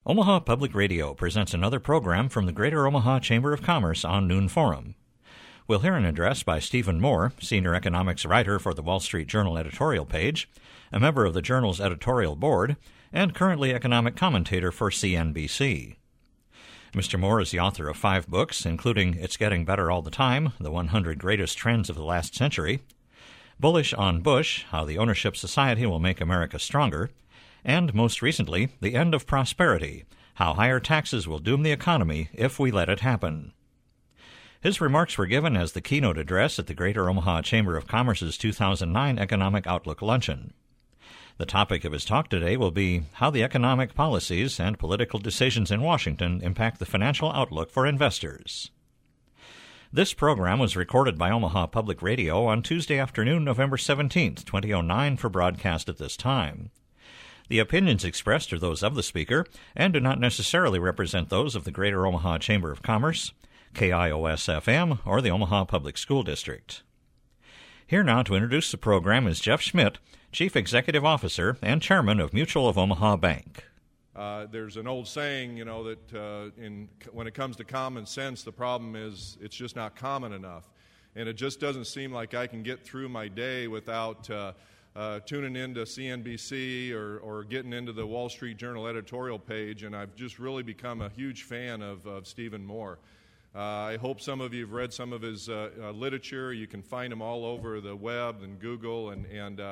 Omaha Public Radio presents another program from the Greater Omaha Chamber of Commerce on Noon Forum. We'll hear an address by Stephen Moore, senior economics writer for the Wall Street Journal editorial page, a member of the Journal's editorial board, and currently economic commentator for CNBC. Mr. Moore is the author of 5 books, including It's Getting Better All the Time, The 100 Greatest Trends of the Last Century, Bullish on Bush, How the Ownership Society Will Make America Stronger, and most recently, The End of Prosperity, How Higher Taxes Will Doom the Economy If We Let It Happen. His remarks were given as the keynote address at the Greater Omaha Chamber of Commerce's 2009 Economic Outlook Luncheon. The topic of his talk today will be how the economic policies and political decisions in Washington impact the financial outlook for investors. This program was recorded by Omaha Public Radio on Tuesday afternoon, November 17, 2009, for broadcast at this time. The opinions expressed are those of the speaker and do not necessarily represent those of the Greater Omaha Chamber of Commerce, KIOS-FM, or the Omaha Public School District. Here now to introduce the program is Jeff Schmidt, Chief Executive Officer and Chairman of Mutual of Omaha Bank. There's an old saying, that when it comes to common sense, the problem is it's just not common enough. And it just doesn't seem like I can get through my day without tuning into CNBC or getting into the Wall Street Journal editorial page, and I've just really become a huge fan of Stephen Moore. I hope some of you have read some of his literature. You can find him all over the web and Google, and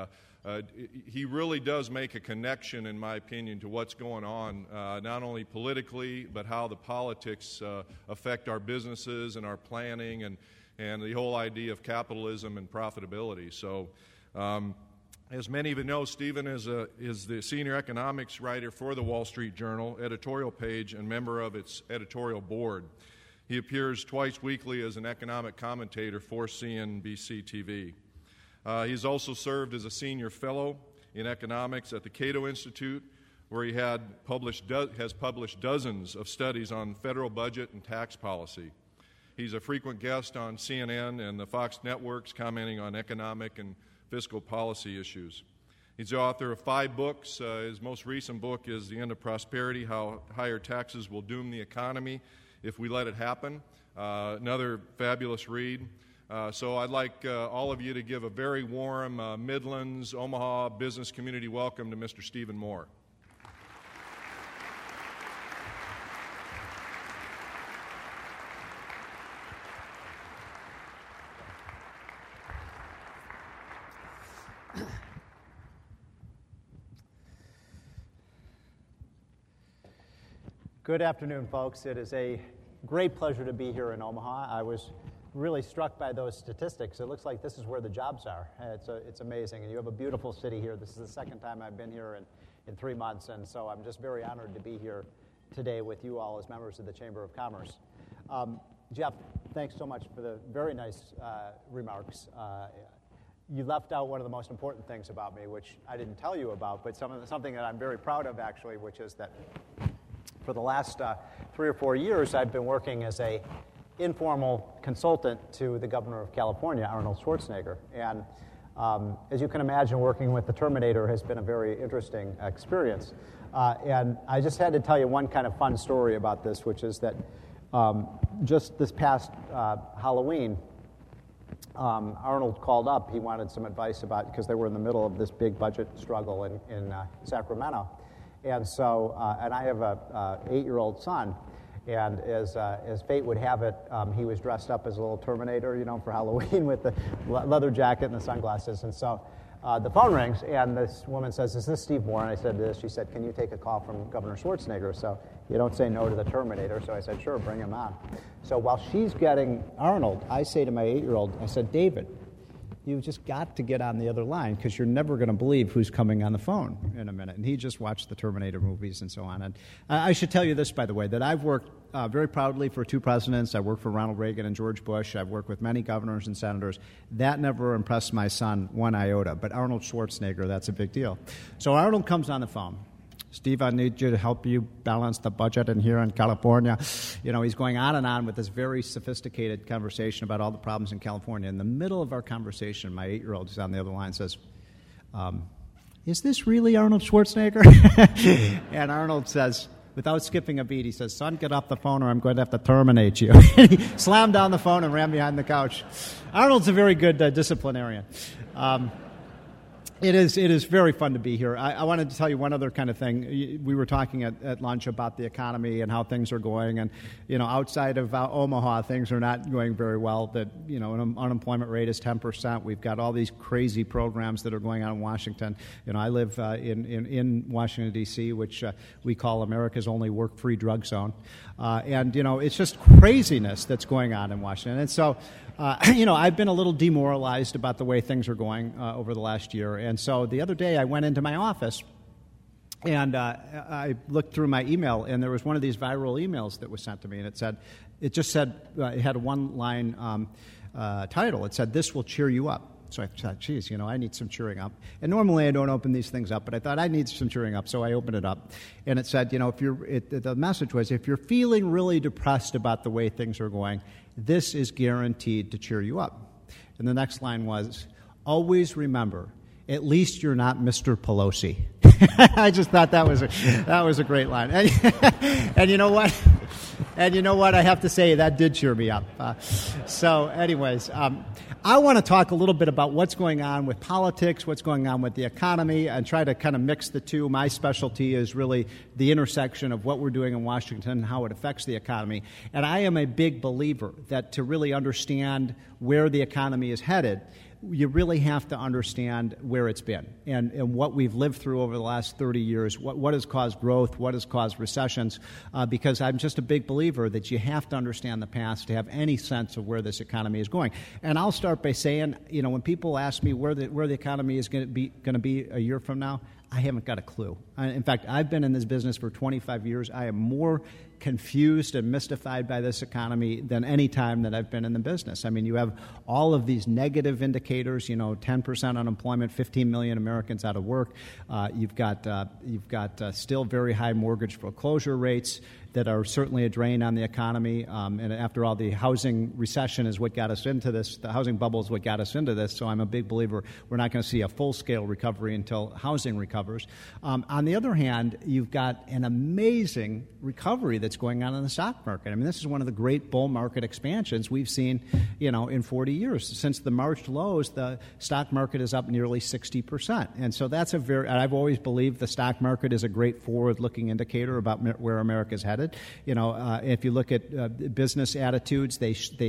he really does make a connection, in my opinion, to what's going on, not only politically, but how the politics affect our businesses and our planning and the whole idea of capitalism and profitability. So, as many of you know, Stephen is the senior economics writer for the Wall Street Journal editorial page and member of its editorial board. He appears twice weekly as an economic commentator for CNBC TV. He's also served as a senior fellow in economics at the Cato Institute, where he has published dozens of studies on federal budget and tax policy. He's a frequent guest on CNN and the Fox networks, commenting on economic and fiscal policy issues. He's the author of 5 books. His most recent book is The End of Prosperity, How Higher Taxes Will Doom the Economy If We Let It Happen. Another fabulous read. So I'd like all of you to give a very warm Midlands, Omaha business community welcome to Mr. Stephen Moore. Good afternoon, folks. It is a great pleasure to be here in Omaha. I was really struck by those statistics. It looks like this is where the jobs are. It's amazing. And you have a beautiful city here. This is the second time I've been here in 3 months, and so I'm just very honored to be here today with you all as members of the Chamber of Commerce. Jeff, thanks so much for the very nice remarks. You left out one of the most important things about me, which I didn't tell you about, but something that I'm very proud of, actually, which is that for the last 3 or 4 years, I've been working as a informal consultant to the governor of California, Arnold Schwarzenegger. And as you can imagine, working with the Terminator has been a very interesting experience. And I just had to tell you one kind of fun story about this, which is that just this past Halloween, Arnold called up. He wanted some advice about, because they were in the middle of this big budget struggle in Sacramento. And so, and I have a 8-year-old son, and as fate would have it, he was dressed up as a little Terminator, for Halloween with the leather jacket and the sunglasses. And so the phone rings, and this woman says, "Is this Steve Moore?" And I said this. She said, "Can you take a call from Governor Schwarzenegger?" So you don't say no to the Terminator. So I said, "Sure, bring him on." So while she's getting Arnold, I say to my 8-year-old, I said, "David, you've just got to get on the other line because you're never going to believe who's coming on the phone in a minute." And he just watched the Terminator movies and so on. And I should tell you this, by the way, that I've worked very proudly for 2 presidents. I worked for Ronald Reagan and George Bush. I've worked with many governors and senators. That never impressed my son one iota. But Arnold Schwarzenegger, that's a big deal. So Arnold comes on the phone. "Steve, I need you to help you balance the budget in here in California." He's going on and on with this very sophisticated conversation about all the problems in California. In the middle of our conversation, my 8-year-old is on the other line and says, "Is this really Arnold Schwarzenegger?" And Arnold says, without skipping a beat, he says, "Son, get off the phone or I'm going to have to terminate you." He slammed down the phone and ran behind the couch. Arnold's a very good disciplinarian. It is very fun to be here. I wanted to tell you one other kind of thing. We were talking at lunch about the economy and how things are going, and outside of Omaha, things are not going very well. That an unemployment rate is 10%. We've got all these crazy programs that are going on in Washington. I live in Washington D.C., which we call America's only work-free drug zone, and it's just craziness that's going on in Washington, and so. I've been a little demoralized about the way things are going over the last year. And so the other day I went into my office and I looked through my email, and there was one of these viral emails that was sent to me, and it had a one-line title. It said, "This will cheer you up." So I thought, geez, I need some cheering up. And normally I don't open these things up, but I thought I need some cheering up, so I opened it up. And it said, the message was, if you're feeling really depressed about the way things are going, this is guaranteed to cheer you up. And the next line was, always remember, at least you're not Mr. Pelosi. I just thought that was a great line. And you know what? I have to say, that did cheer me up. So anyways, I want to talk a little bit about what's going on with politics, what's going on with the economy, and try to kind of mix the two. My specialty is really the intersection of what we're doing in Washington and how it affects the economy. And I am a big believer that to really understand where the economy is headed, you really have to understand where it's been and what we've lived through over the last 30 years, what has caused growth, what has caused recessions, because I'm just a big believer that you have to understand the past to have any sense of where this economy is going. And I'll start by saying, when people ask me where the economy is going to be a year from now, I haven't got a clue. In fact, I've been in this business for 25 years. I am more confused and mystified by this economy than any time that I've been in the business. I mean, you have all of these negative indicators, 10% unemployment, 15 million Americans out of work. You've got still very high mortgage foreclosure rates that are certainly a drain on the economy. And after all, the housing recession is what got us into this. The housing bubble is what got us into this. So I'm a big believer we're not going to see a full-scale recovery until housing recovers. On the other hand, you've got an amazing recovery that's going on in the stock market. I mean, this is one of the great bull market expansions we've seen, in 40 years. Since the March lows, the stock market is up nearly 60%. And so that's I've always believed the stock market is a great forward-looking indicator about where America's headed. If you look at business attitudes,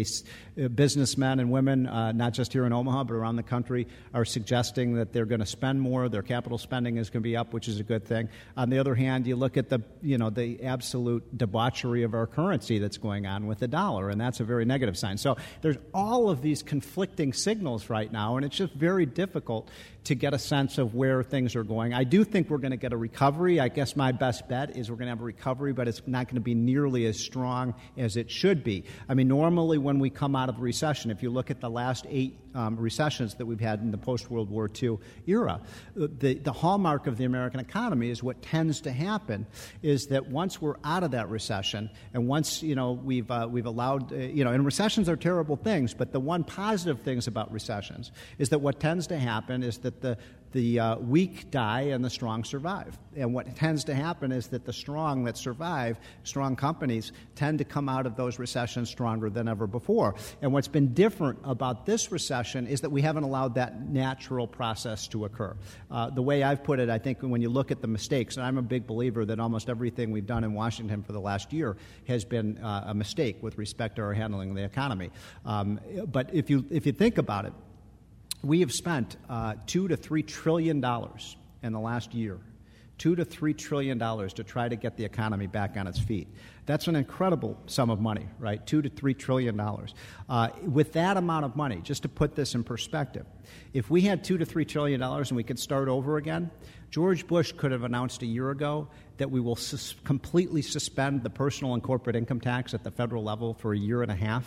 businessmen and women, not just here in Omaha, but around the country, are suggesting that they're going to spend more. Their capital spending is going to be up, which is a good thing. On the other hand, you look at the absolute debauchery of our currency that's going on with the dollar, and that's a very negative sign. So there's all of these conflicting signals right now, and it's just very difficult to get a sense of where things are going. I do think we're going to get a recovery. I guess my best bet is we're going to have a recovery, but it's not going to be nearly as strong as it should be. I mean, normally when we come out of a recession, if you look at the last 8 recessions that we've had in the post-World War II era, the hallmark of the American economy is what tends to happen is that once we're out of that recession and once, we've allowed, and recessions are terrible things, but the one positive things about recessions is that what tends to happen is that the weak die and the strong survive. And what tends to happen is that the strong that survive, strong companies, tend to come out of those recessions stronger than ever before. And what's been different about this recession is that we haven't allowed that natural process to occur. The way I've put it, I think when you look at the mistakes, and I'm a big believer that almost everything we've done in Washington for the last year has been a mistake with respect to our handling of the economy. But if you think about it, we have spent $2 to $3 trillion in the last year, $2 to $3 trillion to try to get the economy back on its feet. That's an incredible sum of money, right? $2 to $3 trillion. With that amount of money, just to put this in perspective, if we had $2 to $3 trillion and we could start over again, George Bush could have announced a year ago that we will completely suspend the personal and corporate income tax at the federal level for a year and a half.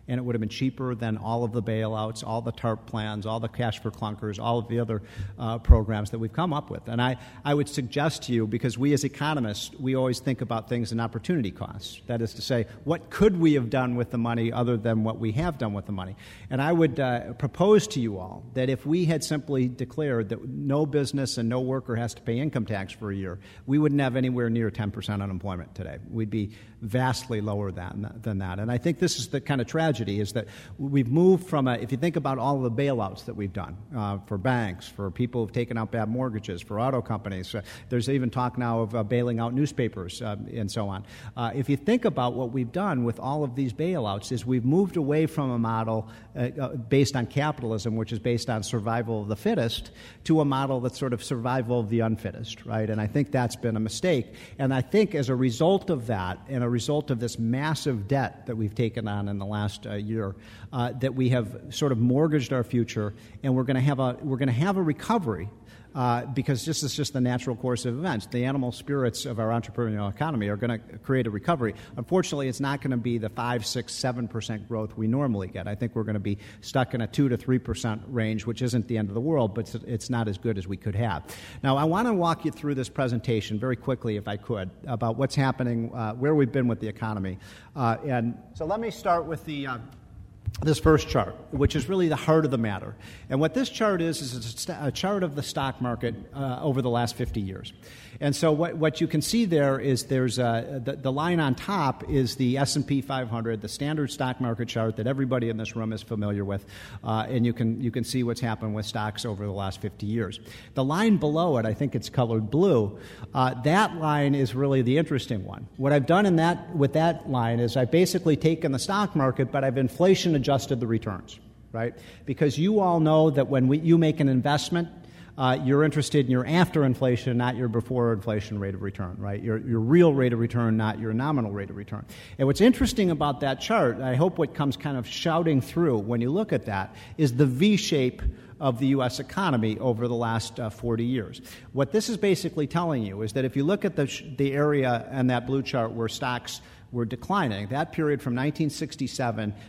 and it would have been cheaper than all of the bailouts, all the TARP plans, all the cash for clunkers, all of the other programs that we've come up with. And I would suggest to you, because we as economists, we always think about things in opportunity costs. That is to say, what could we have done with the money other than what we have done with the money? And I would propose to you all that if we had simply declared that no business and no worker has to pay income tax for a year, we wouldn't have anywhere near 10% unemployment today. We'd be vastly lower than that. And I think this is the kind of tragedy, is that we've moved from if you think about all of the bailouts that we've done for banks, for people who've taken out bad mortgages, for auto companies, there's even talk now of bailing out newspapers and so on. If you think about what we've done with all of these bailouts, is we've moved away from a model based on capitalism, which is based on survival of the fittest, to a model that's sort of survival of the unfittest, right? And I think that's been a mistake. And I think as a result of that, and a result of this massive debt that we've taken on in the last year, that we have sort of mortgaged our future, and we're going to have a recovery. Because this is just the natural course of events. The animal spirits of our entrepreneurial economy are going to create a recovery. Unfortunately, it's not going to be the 5, 6, 7% growth we normally get. I think we're going to be stuck in a 2 to 3% range, which isn't the end of the world, but it's not as good as we could have. Now, I want to walk you through this presentation very quickly, if I could, about what's happening, where we've been with the economy. And so let me start with this first chart, which is really the heart of the matter. And what this chart is a chart of the stock market over the last 50 years. And so what you can see there is there's the line on top is the S&P 500, the standard stock market chart that everybody in this room is familiar with, and you can see what's happened with stocks over the last 50 years. The line below it, I think it's colored blue, that line is really the interesting one. What I've done with that line is I've basically taken the stock market, but I've inflation adjusted the returns, right? Because you all know that when you make an investment, you're interested in your after inflation, not your before inflation rate of return, right? Your real rate of return, not your nominal rate of return. And what's interesting about that chart, I hope what comes kind of shouting through when you look at that, is the V shape of the U.S. economy over the last 40 years. What this is basically telling you is that if you look at the area on that blue chart where stocks were declining, that period from 1967 to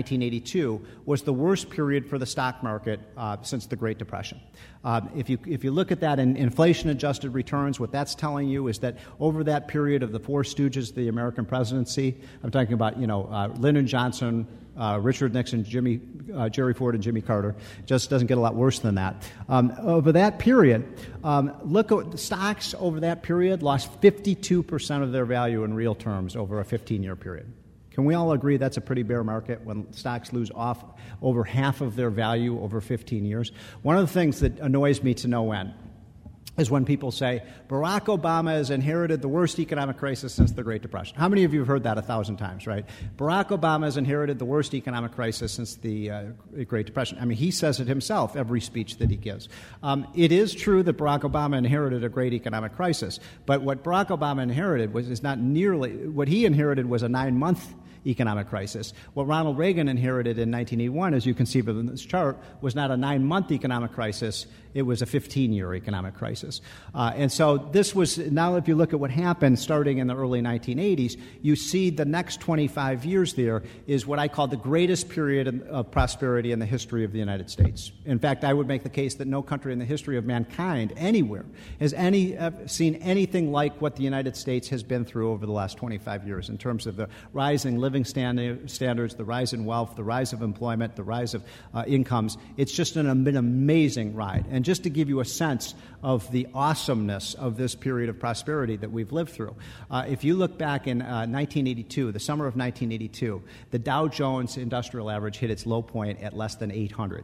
1982 was the worst period for the stock market since the Great Depression. If you look at that in inflation-adjusted returns, what that's telling you is that over that period of the Four Stooges of the American presidency, I'm talking about Lyndon Johnson, Richard Nixon, Jerry Ford, and Jimmy Carter. It just doesn't get a lot worse than that. Over that period, look at the stocks over that period lost 52% of their value in real terms over a 15-year period. Can we all agree that's a pretty bear market when stocks lose off over half of their value over 15 years? One of the things that annoys me to no end is when people say, Barack Obama has inherited the worst economic crisis since the Great Depression. How many of you have heard that 1,000 times, right? Barack Obama has inherited the worst economic crisis since the Great Depression. I mean, he says it himself every speech that he gives. It is true that Barack Obama inherited a great economic crisis, but what Barack Obama inherited is not nearly, what he inherited was a 9-month economic crisis. What Ronald Reagan inherited in 1981, as you can see from this chart, was not a 9-month economic crisis. It was a 15-year economic crisis. And so this was, now if you look at what happened starting in the early 1980s, you see the next 25 years there is what I call the greatest period of prosperity in the history of the United States. In fact, I would make the case that no country in the history of mankind anywhere has seen anything like what the United States has been through over the last 25 years in terms of the rising living standards, the rise in wealth, the rise of employment, the rise of incomes. It's just been an amazing ride. And just to give you a sense of the awesomeness of this period of prosperity that we've lived through, if you look back in 1982, the summer of 1982, the Dow Jones Industrial Average hit its low point at less than 800.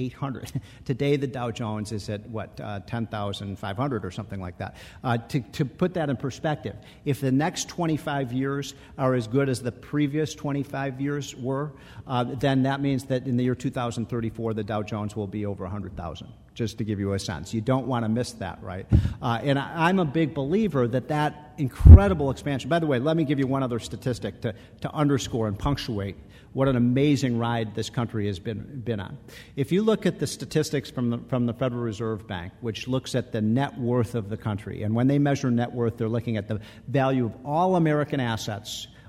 Today, the Dow Jones is at, 10,500 or something like that. To put that in perspective, if the next 25 years are as good as the previous 25 years were, then that means that in the year 2034, the Dow Jones will be over 100,000. Just to give you a sense. You don't want to miss that, right? And I'm a big believer that incredible expansion. By the way, let me give you one other statistic to underscore and punctuate what an amazing ride this country has been on. If you look at the statistics from the Federal Reserve Bank, which looks at the net worth of the country, and when they measure net worth, they're looking at the value of all American assets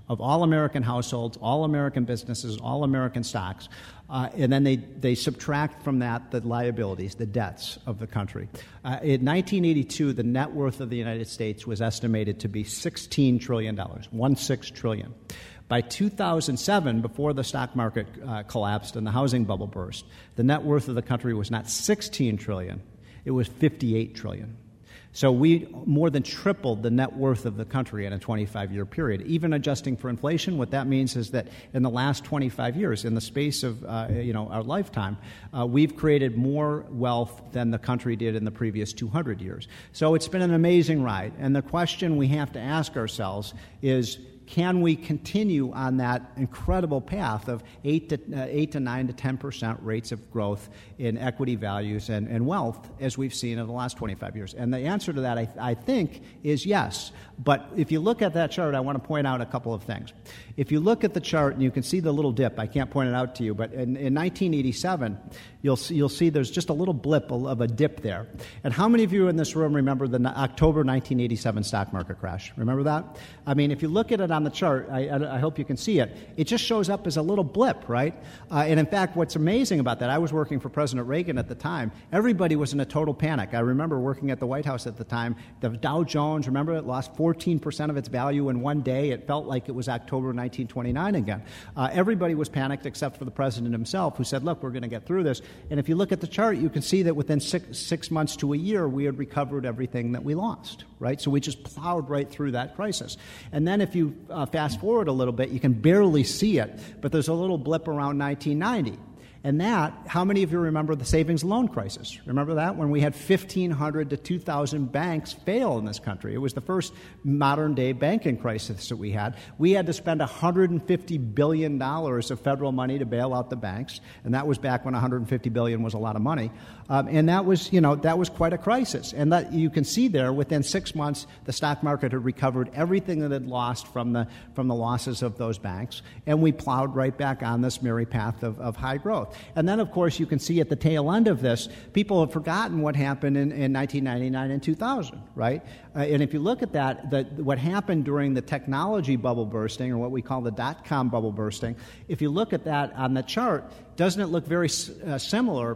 of all American households, all American businesses, all American stocks, and then they subtract from that the liabilities, the debts of the country. In 1982, the net worth of the United States was estimated to be $16 trillion, $16 trillion. By 2007, before the stock market collapsed and the housing bubble burst, the net worth of the country was not $16 trillion, it was $58 trillion. So we more than tripled the net worth of the country in a 25-year period. Even adjusting for inflation, what that means is that in the last 25 years, in the space of our lifetime, we've created more wealth than the country did in the previous 200 years. So it's been an amazing ride. And the question we have to ask ourselves is, can we continue on that incredible path of 8 to 9 to 10% rates of growth in equity values and wealth as we've seen in the last 25 years? And the answer to that, I think, is yes. But if you look at that chart, I want to point out a couple of things. If you look at the chart, and you can see the little dip, I can't point it out to you, but in 1987, you'll see there's just a little blip of a dip there. And how many of you in this room remember the October 1987 stock market crash? Remember that? I mean, if you look at it on the chart, I hope you can see it, it just shows up as a little blip, right? And in fact, what's amazing about that, I was working for President Reagan at the time. Everybody was in a total panic. I remember working at the White House at the time. The Dow Jones, remember, it lost 14% of its value in one day. It felt like it was October 1929 again. Everybody was panicked except for the president himself, who said, look, we're going to get through this. And if you look at the chart, you can see that within six months to a year, we had recovered everything that we lost, right? So we just plowed right through that crisis. And then if you fast forward a little bit, you can barely see it, but there's a little blip around 1990. And that, how many of you remember the savings loan crisis? Remember that? When we had 1,500 to 2,000 banks fail in this country. It was the first modern-day banking crisis that we had. We had to spend $150 billion of federal money to bail out the banks, and that was back when $150 billion was a lot of money. And that was quite a crisis. And that you can see there, within 6 months, the stock market had recovered everything that had lost from the losses of those banks, and we plowed right back on this merry path of high growth. And then, of course, you can see at the tail end of this, people have forgotten what happened in 1999 and 2000, right? And if you look at that, what happened during the technology bubble bursting, or what we call the dot-com bubble bursting, if you look at that on the chart, doesn't it look very similar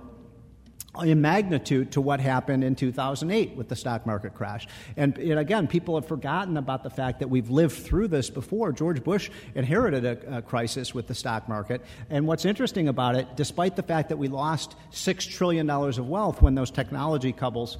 in magnitude to what happened in 2008 with the stock market crash? And again, people have forgotten about the fact that we've lived through this before. George Bush inherited a crisis with the stock market. And what's interesting about it, despite the fact that we lost $6 trillion of wealth when those technology companies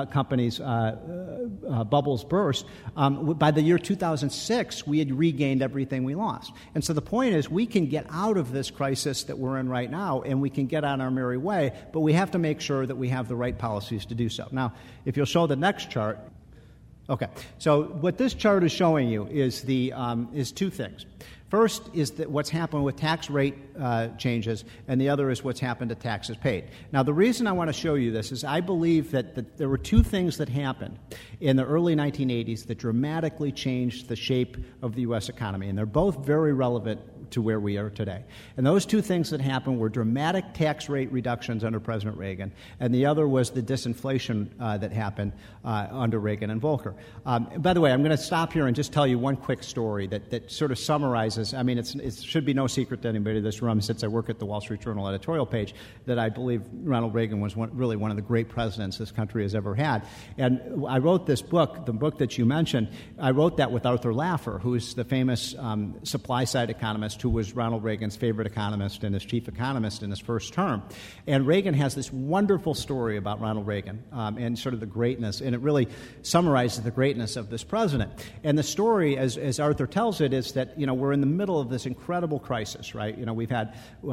bubbles burst, by the year 2006, we had regained everything we lost. And so the point is, we can get out of this crisis that we're in right now, and we can get on our merry way, but we have to make sure that we have the right policies to do so. Now, if you'll show the next chart. Okay, so what this chart is showing you is two things. First is that what's happened with tax rate changes, and the other is what's happened to taxes paid. Now, the reason I want to show you this is I believe that there were two things that happened in the early 1980s that dramatically changed the shape of the U.S. economy, and they're both very relevant to where we are today. And those two things that happened were dramatic tax rate reductions under President Reagan, and the other was the disinflation that happened under Reagan and Volcker. By the way, I'm going to stop here and just tell you one quick story that sort of summarizes. I mean, it should be no secret to anybody in this room, since I work at the Wall Street Journal editorial page, that I believe Ronald Reagan was really one of the great presidents this country has ever had. And I wrote this book, the book that you mentioned, I wrote that with Arthur Laffer, who is the famous supply-side economist who was Ronald Reagan's favorite economist and his chief economist in his first term. And Reagan has this wonderful story about Ronald Reagan and sort of the greatness, and it really summarizes the greatness of this president. And the story, as Arthur tells it, is that, we're in the middle of this incredible crisis, right? We've had,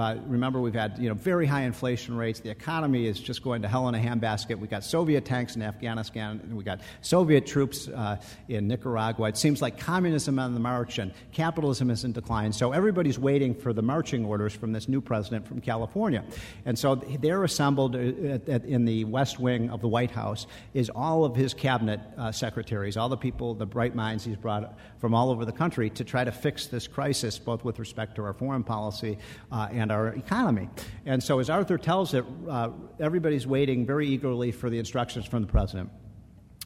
very high inflation rates. The economy is just going to hell in a handbasket. We got Soviet tanks in Afghanistan, and we got Soviet troops in Nicaragua. It seems like communism on the march and capitalism is in decline. So everybody's waiting for the marching orders from this new president from California. And so they're assembled in the West Wing of the White House is all of his cabinet secretaries, all the people, the bright minds he's brought from all over the country to try to fix this crisis, both with respect to our foreign policy and our economy. And so as Arthur tells it, everybody's waiting very eagerly for the instructions from the president.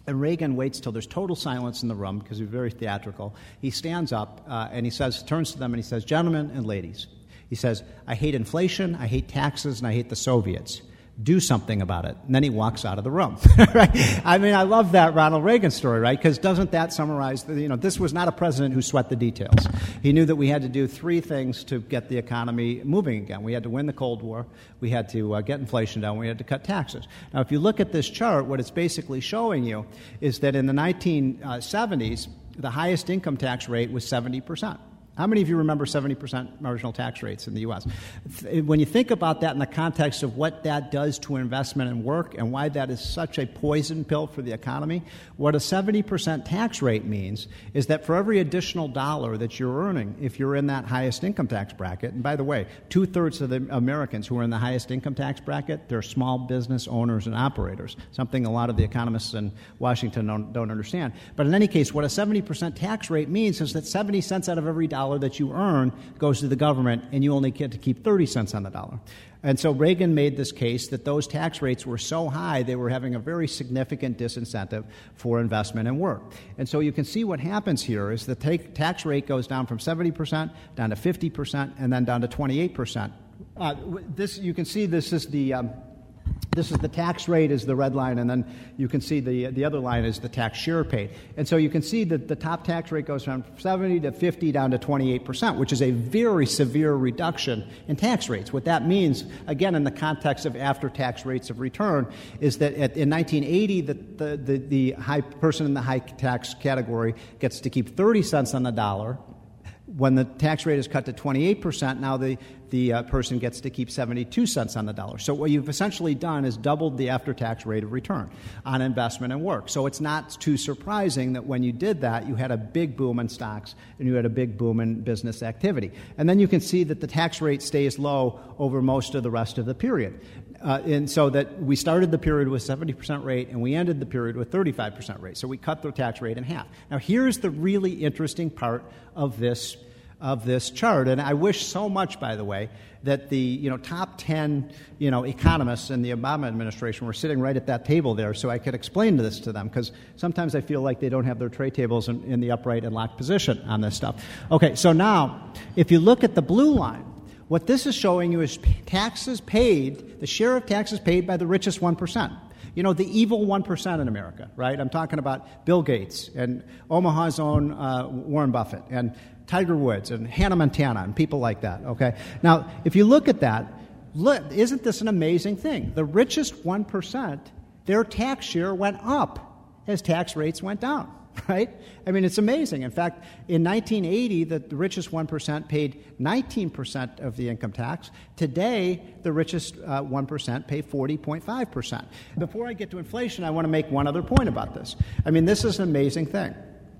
And Reagan waits till there's total silence in the room because he's very theatrical. He stands up and he turns to them and he says, "Gentlemen and ladies," he says, "I hate inflation, I hate taxes, and I hate the Soviets. Do something about it." And then he walks out of the room. Right? I mean, I love that Ronald Reagan story, right? Because doesn't that summarize, this was not a president who sweat the details. He knew that we had to do three things to get the economy moving again. We had to win the Cold War, we had to get inflation down, we had to cut taxes. Now, if you look at this chart, what it's basically showing you is that in the 1970s, the highest income tax rate was 70%. How many of you remember 70% marginal tax rates in the U.S.? When you think about that in the context of what that does to investment and work and why that is such a poison pill for the economy, what a 70% tax rate means is that for every additional dollar that you're earning, if you're in that highest income tax bracket, and by the way, 2/3 of the Americans who are in the highest income tax bracket, they're small business owners and operators, something a lot of the economists in Washington don't understand. But in any case, what a 70% tax rate means is that 70 cents out of every dollar that you earn goes to the government, and you only get to keep 30 cents on the dollar. And so Reagan made this case that those tax rates were so high they were having a very significant disincentive for investment and work. And so you can see what happens here is the tax rate goes down from 70% down to 50% and then down to 28%. You can see this is the tax rate is the red line, and then you can see the other line is the tax share paid. And so you can see that the top tax rate goes from 70 to 50 down to 28%, which is a very severe reduction in tax rates. What that means, again, in the context of after-tax rates of return, is that in 1980, the high person in the high tax category gets to keep 30 cents on the dollar. When the tax rate is cut to 28%, now the person gets to keep 72 cents on the dollar. So what you've essentially done is doubled the after-tax rate of return on investment and work. So it's not too surprising that when you did that, you had a big boom in stocks and you had a big boom in business activity. And then you can see that the tax rate stays low over most of the rest of the period. And so that we started the period with 70% rate and we ended the period with 35% rate. So we cut the tax rate in half. Now here's the really interesting part of this chart, and I wish so much, by the way, that the top 10 economists in the Obama administration were sitting right at that table there, so I could explain this to them. Because sometimes I feel like they don't have their tray tables in the upright and locked position on this stuff. Okay, so now if you look at the blue line, what this is showing you is taxes paid, the share of taxes paid by the richest 1%. The evil 1% in America, right? I'm talking about Bill Gates and Omaha's own Warren Buffett and Tiger Woods and Hannah Montana and people like that, okay? Now, if you look at that, isn't this an amazing thing? The richest 1%, their tax share went up as tax rates went down, right? I mean, it's amazing. In fact, in 1980, the richest 1% paid 19% of the income tax. Today, the richest 1% pay 40.5%. Before I get to inflation, I want to make one other point about this. I mean, this is an amazing thing.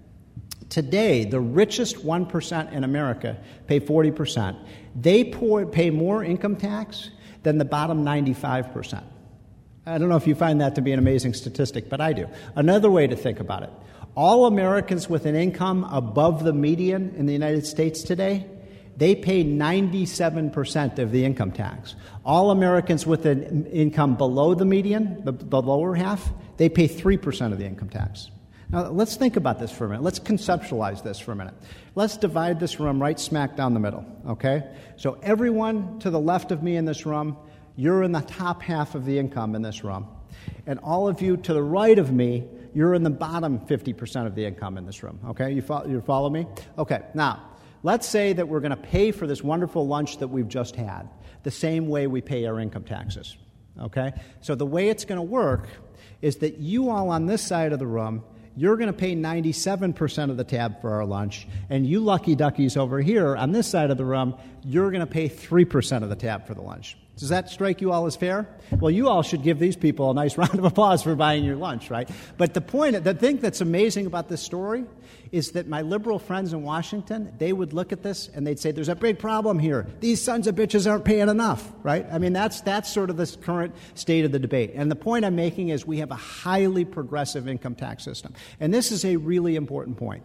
Today, the richest 1% in America pay 40%. They pay more income tax than the bottom 95%. I don't know if you find that to be an amazing statistic, but I do. Another way to think about it, all Americans with an income above the median in the United States today, they pay 97% of the income tax. All Americans with an income below the median, the lower half, they pay 3% of the income tax. Now, let's think about this for a minute. Let's conceptualize this for a minute. Let's divide this room right smack down the middle, okay? So everyone to the left of me in this room, you're in the top half of the income in this room. And all of you to the right of me, you're in the bottom 50% of the income in this room, okay? You follow me? Okay, now, let's say that we're going to pay for this wonderful lunch that we've just had the same way we pay our income taxes, okay? So the way it's going to work is that you all on this side of the room, you're going to pay 97% of the tab for our lunch, and you lucky duckies over here on this side of the room, you're going to pay 3% of the tab for the lunch. Does that strike you all as fair? Well, you all should give these people a nice round of applause for buying your lunch, right? But the thing that's amazing about this story is that my liberal friends in Washington, they would look at this and they'd say, there's a big problem here. These sons of bitches aren't paying enough, right? I mean, that's sort of the current state of the debate. And the point I'm making is we have a highly progressive income tax system. And this is a really important point.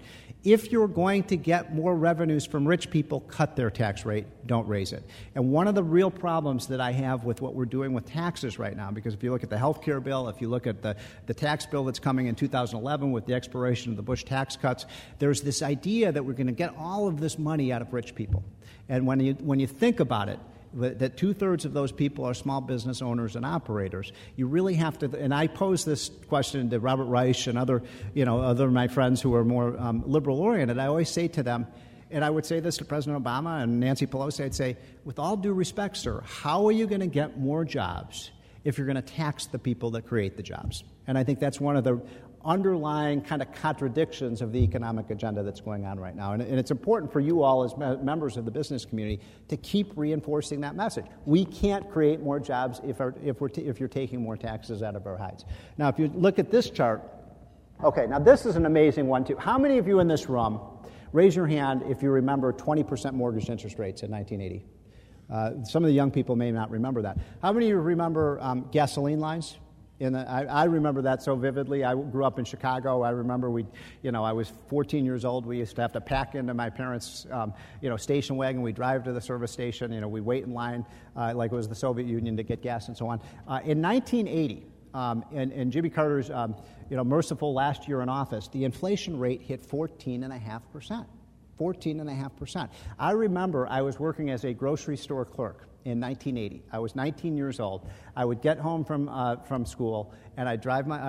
If you're going to get more revenues from rich people, cut their tax rate, don't raise it. And one of the real problems that I have with what we're doing with taxes right now, because if you look at the health care bill, if you look at the tax bill that's coming in 2011 with the expiration of the Bush tax cuts, there's this idea that we're going to get all of this money out of rich people. And when you think about it, that 2/3 of those people are small business owners and operators, you really have to, and I pose this question to Robert Reich and other of my friends who are more liberal-oriented. I always say to them, and I would say this to President Obama and Nancy Pelosi, I'd say, with all due respect, sir, how are you going to get more jobs if you're going to tax the people that create the jobs? And I think that's one of the underlying kind of contradictions of the economic agenda that's going on right now. And it's important for you all as members of the business community to keep reinforcing that message. We can't create more jobs if you're taking more taxes out of our hides. Now, if you look at this chart, okay, now this is an amazing one too. How many of you in this room, raise your hand if you remember 20% mortgage interest rates in 1980? Some of the young people may not remember that. How many of you remember gasoline lines? I remember that so vividly. I grew up in Chicago. I remember I was 14 years old. We used to have to pack into my parents' station wagon. We'd drive to the service station. We wait in line like it was the Soviet Union to get gas and so on. In 1980, in Jimmy Carter's merciful last year in office, the inflation rate hit 14.5%. 14.5%. I remember I was working as a grocery store clerk in 1980. I was 19 years old. I would get home from school, and I'd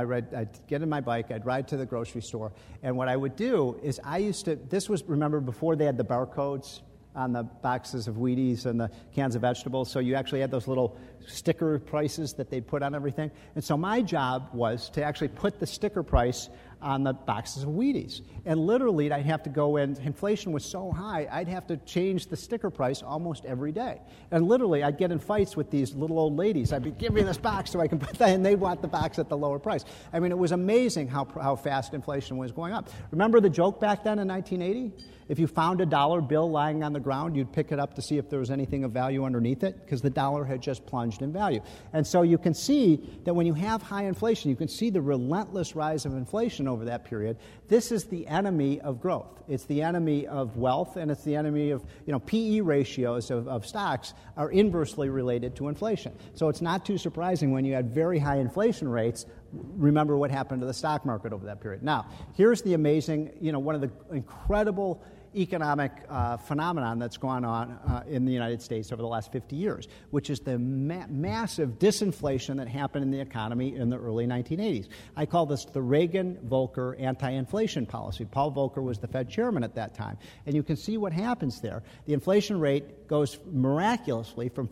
get in my bike, I'd ride to the grocery store, and what I would do is this was, remember, before they had the barcodes on the boxes of Wheaties and the cans of vegetables, so you actually had those little sticker prices that they'd put on everything. And so my job was to actually put the sticker price on the boxes of Wheaties. And literally, I'd have to go in. Inflation was so high, I'd have to change the sticker price almost every day. And literally, I'd get in fights with these little old ladies. I'd be, give me this box so I can put that, and they'd want the box at the lower price. I mean, it was amazing how fast inflation was going up. Remember the joke back then in 1980? If you found a dollar bill lying on the ground, you'd pick it up to see if there was anything of value underneath it, because the dollar had just plunged in value. And so you can see that when you have high inflation, you can see the relentless rise of inflation over that period. This is the enemy of growth. It's the enemy of wealth, and it's the enemy of, PE ratios of stocks are inversely related to inflation. So it's not too surprising when you had very high inflation rates. Remember what happened to the stock market over that period. Now, here's the amazing, one of the incredible economic phenomenon that's gone on in the United States over the last 50 years, which is the massive disinflation that happened in the economy in the early 1980s. I call this the Reagan-Volcker anti-inflation policy. Paul Volcker was the Fed chairman at that time. And you can see what happens there. The inflation rate goes miraculously from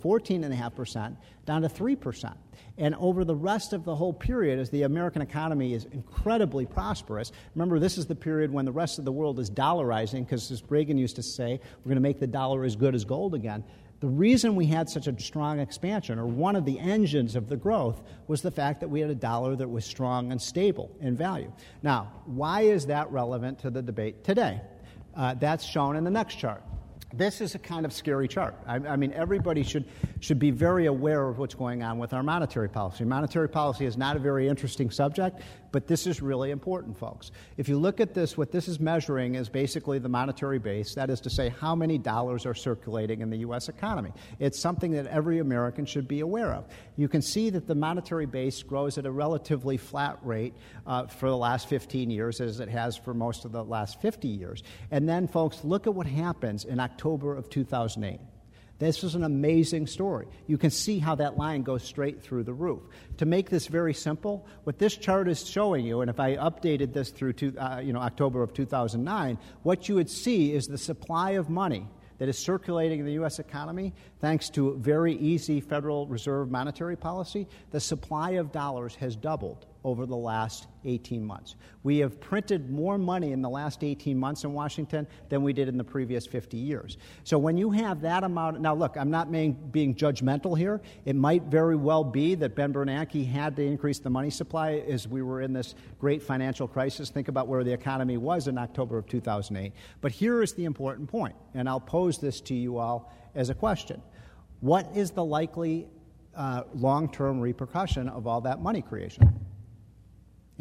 14.5% down to 3%. And over the rest of the whole period, as the American economy is incredibly prosperous, remember, this is the period when the rest of the world is dollarizing, because as Reagan used to say, we're going to make the dollar as good as gold again. The reason we had such a strong expansion, or one of the engines of the growth, was the fact that we had a dollar that was strong and stable in value. Now, why is that relevant to the debate today? That's shown in the next chart. This is a kind of scary chart. I mean, everybody should be very aware of what's going on with our monetary policy. Monetary policy is not a very interesting subject, but this is really important, folks. If you look at this, what this is measuring is basically the monetary base. That is to say, how many dollars are circulating in the U.S. economy. It's something that every American should be aware of. You can see that the monetary base grows at a relatively flat rate for the last 15 years, as it has for most of the last 50 years. And then, folks, look at what happens in October of 2008. This is an amazing story. You can see how that line goes straight through the roof. To make this very simple, what this chart is showing you, and if I updated this through October of 2009, what you would see is the supply of money that is circulating in the U.S. economy, thanks to very easy Federal Reserve monetary policy. The supply of dollars has doubled over the last 18 months. We have printed more money in the last 18 months in Washington than we did in the previous 50 years. So when you have that amount, now look, I'm not being judgmental here. It might very well be that Ben Bernanke had to increase the money supply as we were in this great financial crisis. Think about where the economy was in October of 2008. But here is the important point, and I'll pose this to you all as a question. What is the likely long-term repercussion of all that money creation?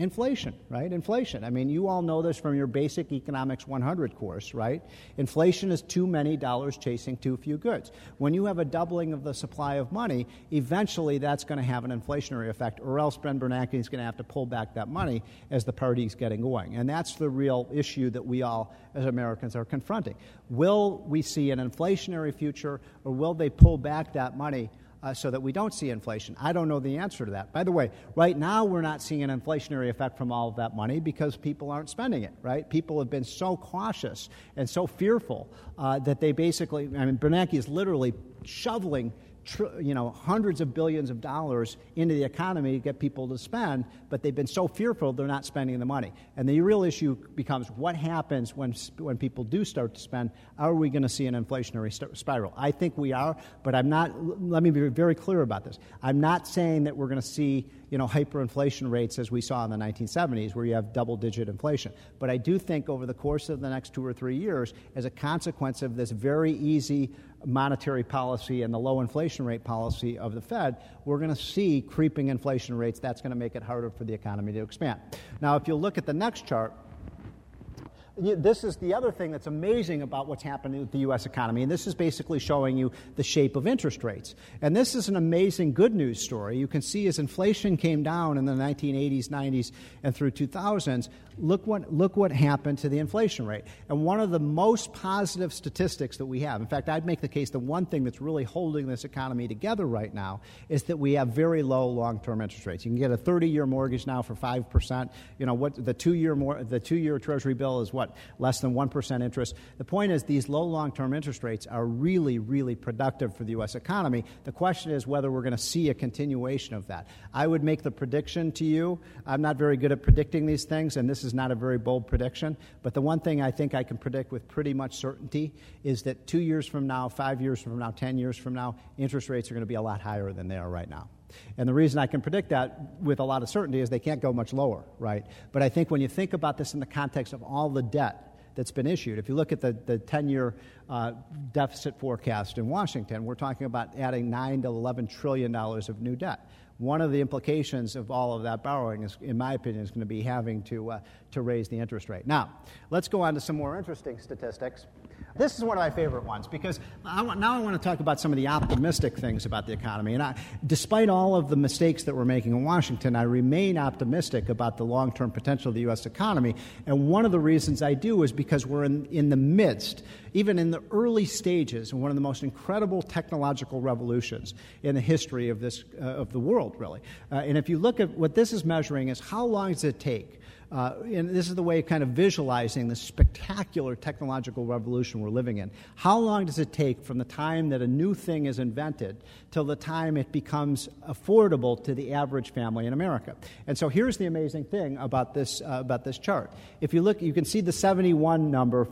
Inflation, right? Inflation. I mean, you all know this from your basic Economics 100 course, right? Inflation is too many dollars chasing too few goods. When you have a doubling of the supply of money, eventually that's going to have an inflationary effect, or else Ben Bernanke is going to have to pull back that money as the party's getting going. And that's the real issue that we all, as Americans, are confronting. Will we see an inflationary future, or will they pull back that money so that we don't see inflation? I don't know the answer to that. By the way, right now we're not seeing an inflationary effect from all of that money because people aren't spending it, right? People have been so cautious and so fearful that they basically, I mean, Bernanke is literally shoveling hundreds of billions of dollars into the economy to get people to spend, but they've been so fearful they're not spending the money. And the real issue becomes what happens when people do start to spend. Are we going to see an inflationary spiral? I think we are, but I'm not. Let me be very clear about this. I'm not saying that we're going to see hyperinflation rates as we saw in the 1970s, where you have double-digit inflation. But I do think over the course of the next 2 or 3 years, as a consequence of this very easy monetary policy and the low inflation rate policy of the Fed, we're going to see creeping inflation rates. That's going to make it harder for the economy to expand. Now, if you look at the next chart, this is the other thing that's amazing about what's happening with the U.S. economy, and this is basically showing you the shape of interest rates. And this is an amazing good news story. You can see as inflation came down in the 1980s, 90s, and through 2000s, look what happened to the inflation rate. And one of the most positive statistics that we have, in fact, I'd make the case the one thing that's really holding this economy together right now is that we have very low long-term interest rates. You can get a 30-year mortgage now for 5%. The two-year Treasury bill is what? Less than 1% interest. The point is these low long-term interest rates are really, really productive for the U.S. economy. The question is whether we're going to see a continuation of that. I would make the prediction to you. I'm not very good at predicting these things, and this is not a very bold prediction, but the one thing I think I can predict with pretty much certainty is that 2 years from now, 5 years from now, 10 years from now, interest rates are going to be a lot higher than they are right now. And the reason I can predict that with a lot of certainty is they can't go much lower, right? But I think when you think about this in the context of all the debt that's been issued, if you look at the 10-year deficit forecast in Washington, we're talking about adding $9 to $11 trillion of new debt. One of the implications of all of that borrowing is, in my opinion, is going to be having to raise the interest rate. Now, let's go on to some more interesting statistics. This is one of my favorite ones because I want to talk about some of the optimistic things about the economy. And despite all of the mistakes that we're making in Washington, I remain optimistic about the long-term potential of the U.S. economy. And one of the reasons I do is because we're in the midst, even in the early stages, of one of the most incredible technological revolutions in the history of the world, really. And if you look at what this is measuring is how long does it take? And this is the way of kind of visualizing the spectacular technological revolution we're living in. How long does it take from the time that a new thing is invented till the time it becomes affordable to the average family in America? And so here's the amazing thing about this chart. If you look, you can see the 71 number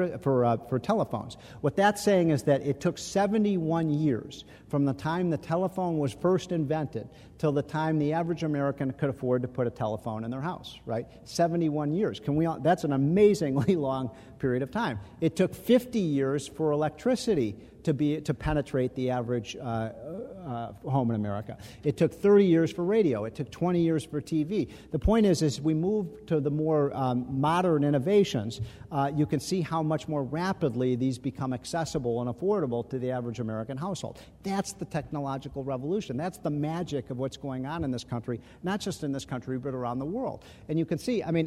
for telephones. What that's saying is that it took 71 years from the time the telephone was first invented till the time the average American could afford to put a telephone in their house, right? 71 years. That's an amazingly long period of time. It took 50 years for electricity to penetrate the average home in America. It took 30 years for radio. It took 20 years for TV. The point is, as we move to the more modern innovations, you can see how much more rapidly these become accessible and affordable to the average American household. That's the technological revolution. That's the magic of what's going on in this country, not just in this country, but around the world. And you can see, let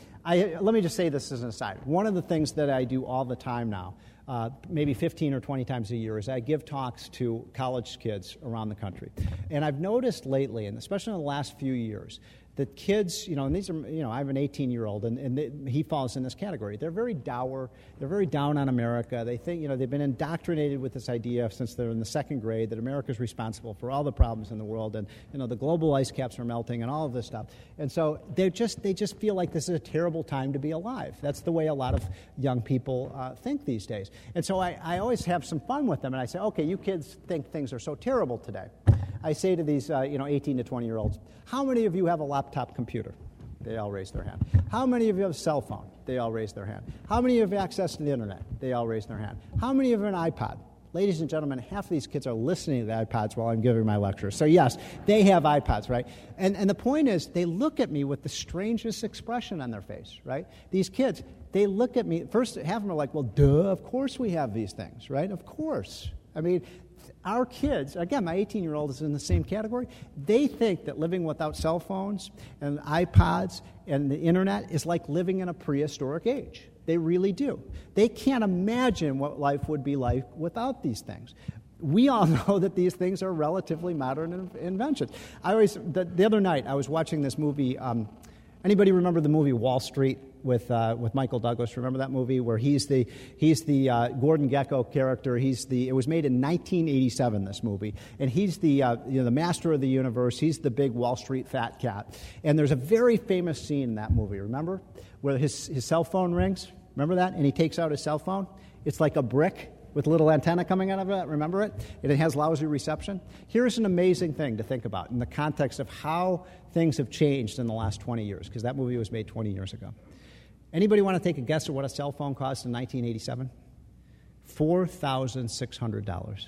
me just say this as an aside. One of the things that I do all the time now, maybe 15 or 20 times a year, is I give talks to college kids around the country. And I've noticed lately, and especially in the last few years, that kids, and these are, I have an 18-year-old, and he falls in this category. They're very dour. They're very down on America. They think, they've been indoctrinated with this idea since they're in the second grade that America's responsible for all the problems in the world, and, the global ice caps are melting and all of this stuff. And so they just feel like this is a terrible time to be alive. That's the way a lot of young people think these days. And so I always have some fun with them, and I say, okay, you kids think things are so terrible today. I say to these, 18 to 20-year-olds, how many of you have a laptop computer? They all raise their hand. How many of you have a cell phone? They all raise their hand. How many of you have access to the internet? They all raise their hand. How many of you have an iPod? Ladies and gentlemen, half of these kids are listening to the iPods while I'm giving my lecture. So yes, they have iPods, right? And the point is, they look at me with the strangest expression on their face, right? These kids, they look at me, first half of them are like, well, duh, of course we have these things, right? Of course. I mean, our kids, again, my 18-year-old is in the same category, they think that living without cell phones and iPods and the internet is like living in a prehistoric age. They really do. They can't imagine what life would be like without these things. We all know that these things are relatively modern inventions. The other night, I was watching this movie. Anybody remember the movie Wall Street with Michael Douglas? Remember that movie where he's the Gordon Gekko character? It was made in 1987. This movie, and he's the master of the universe. He's the big Wall Street fat cat. And there's a very famous scene in that movie. Remember where his cell phone rings? Remember that? And he takes out his cell phone. It's like a brick with a little antenna coming out of it. Remember it? And it has lousy reception. Here's an amazing thing to think about in the context of how things have changed in the last 20 years, because that movie was made 20 years ago. Anybody want to take a guess at what a cell phone cost in 1987? $4,600.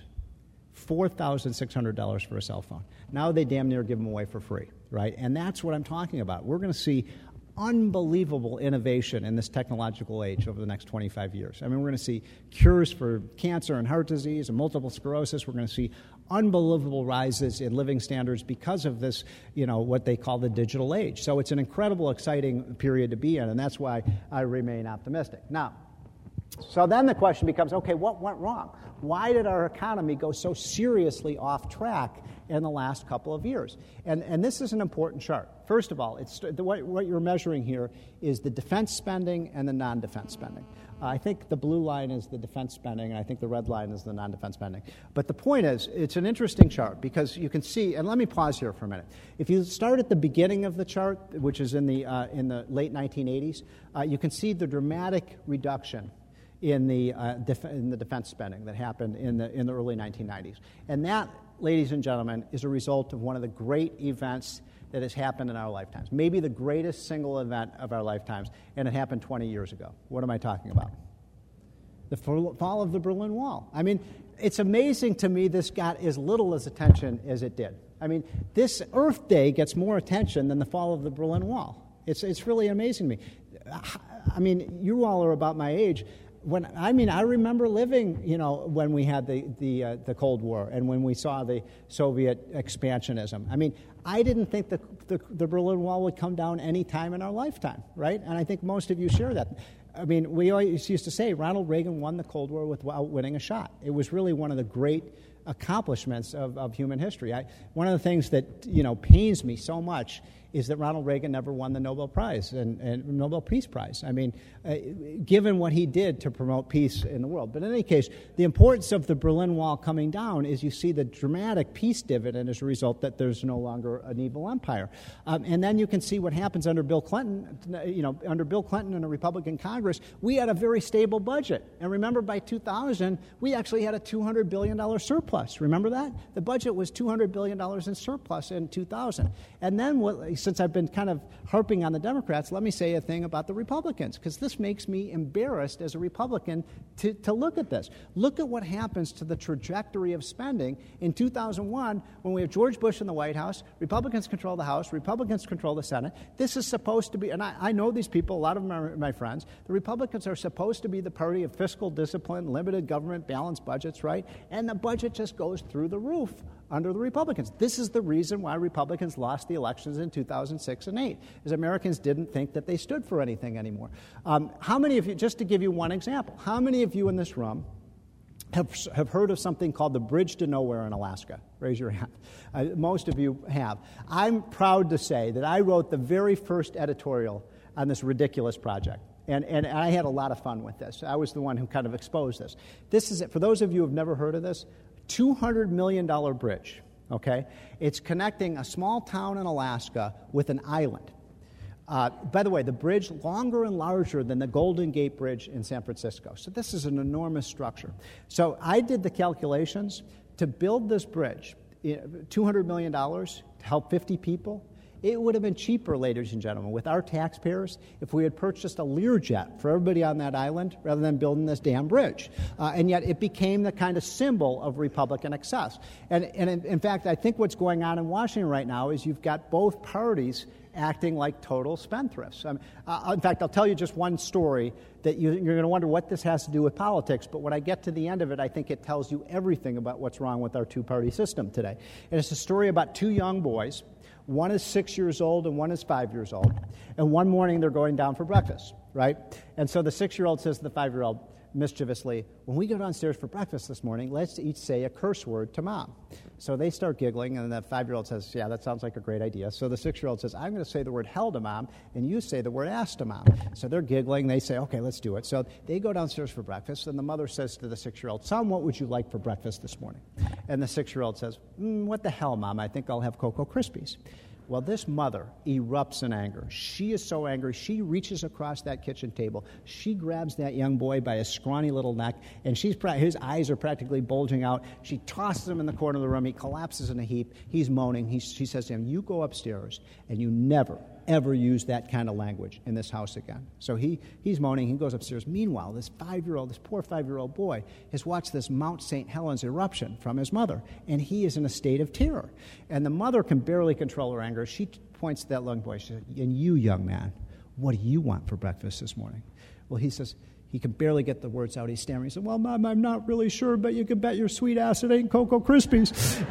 $4,600 for a cell phone. Now they damn near give them away for free, right? And that's what I'm talking about. We're going to see unbelievable innovation in this technological age over the next 25 years. I mean, we're going to see cures for cancer and heart disease and multiple sclerosis. We're going to see unbelievable rises in living standards because of this, what they call the digital age. So it's an incredible, exciting period to be in, and that's why I remain optimistic. Now, so then the question becomes, okay, what went wrong? Why did our economy go so seriously off track in the last couple of years? And this is an important chart. First of all, what you're measuring here is the defense spending and the non-defense spending. I think the blue line is the defense spending, and I think the red line is the non-defense spending. But the point is, it's an interesting chart because you can see, and let me pause here for a minute. If you start at the beginning of the chart, which is in the late 1980s, you can see the dramatic reduction in the defense spending that happened in the early 1990s. And that, ladies and gentlemen, is a result of one of the great events that has happened in our lifetimes. Maybe the greatest single event of our lifetimes, and it happened 20 years ago. What am I talking about? The fall of the Berlin Wall. I mean, it's amazing to me this got as little as attention as it did. I mean, this Earth Day gets more attention than the fall of the Berlin Wall. It's really amazing to me. I mean, you all are about my age. I remember living, when we had the Cold War and when we saw the Soviet expansionism. I mean, I didn't think the Berlin Wall would come down any time in our lifetime, right? And I think most of you share that. I mean, we always used to say Ronald Reagan won the Cold War without winning a shot. It was really one of the great accomplishments of human history. One of the things that, pains me so much is that Ronald Reagan never won the Nobel Prize and Nobel Peace Prize. I mean, given what he did to promote peace in the world. But in any case, the importance of the Berlin Wall coming down is you see the dramatic peace dividend as a result that there's no longer an evil empire. And then you can see what happens under Bill Clinton. Under Bill Clinton and a Republican Congress, we had a very stable budget. And remember, by 2000, we actually had a $200 billion surplus. Remember that? The budget was $200 billion in surplus in 2000. And then, since I've been kind of harping on the Democrats, let me say a thing about the Republicans, because this makes me embarrassed as a Republican to look at this. Look at what happens to the trajectory of spending in 2001 when we have George Bush in the White House, Republicans control the House, Republicans control the Senate. This is supposed to be, and I know these people, a lot of them are my friends, the Republicans are supposed to be the party of fiscal discipline, limited government, balanced budgets, right? And the budget just goes through the roof under the Republicans. This is the reason why Republicans lost the elections in 2006 and 2008, is Americans didn't think that they stood for anything anymore. How many of you, just to give you one example, how many of you in this room have heard of something called the Bridge to Nowhere in Alaska? Raise your hand. Most of you have. I'm proud to say that I wrote the very first editorial on this ridiculous project. And I had a lot of fun with this. I was the one who kind of exposed this. This is it. For those of you who have never heard of this, $200 million bridge, okay? It's connecting a small town in Alaska with an island. By the way, the bridge longer and larger than the Golden Gate Bridge in San Francisco. So this is an enormous structure. So I did the calculations to build this bridge, $200 million to help 50 people. It would have been cheaper, ladies and gentlemen, with our taxpayers if we had purchased a Learjet for everybody on that island rather than building this damn bridge. And yet it became the kind of symbol of Republican excess. And in fact, I think what's going on in Washington right now is you've got both parties acting like total spendthrifts. In fact, I'll tell you just one story that you're going to wonder what this has to do with politics, but when I get to the end of it, I think it tells you everything about what's wrong with our two-party system today. And it's a story about two young boys. One is 6 years old and one is 5 years old. And one morning they're going down for breakfast, right? And so the 6-year-old says to the 5-year-old mischievously, when we go downstairs for breakfast this morning, let's each say a curse word to Mom. So they start giggling, and the 5-year-old says, yeah, that sounds like a great idea. So the 6-year-old says, I'm going to say the word hell to Mom, and you say the word ass to Mom. So they're giggling. They say, okay, let's do it. So they go downstairs for breakfast, and the mother says to the 6-year-old, son, what would you like for breakfast this morning? And the 6-year-old says, what the hell, Mom? I think I'll have Cocoa Krispies. Well, this mother erupts in anger. She is so angry, she reaches across that kitchen table. She grabs that young boy by his scrawny little neck, and his eyes are practically bulging out. She tosses him in the corner of the room. He collapses in a heap. He's moaning. She says to him, you go upstairs, and you never, ever use that kind of language in this house again. So he's moaning. He goes upstairs. Meanwhile, this poor 5-year-old boy has watched this Mount St. Helens eruption from his mother, and he is in a state of terror. And the mother can barely control her anger. She points to that young boy. She says, and you, young man, what do you want for breakfast this morning? Well, he says, he can barely get the words out. He's stammering. He said, well, Mom, I'm not really sure, but you can bet your sweet ass it ain't Cocoa Krispies.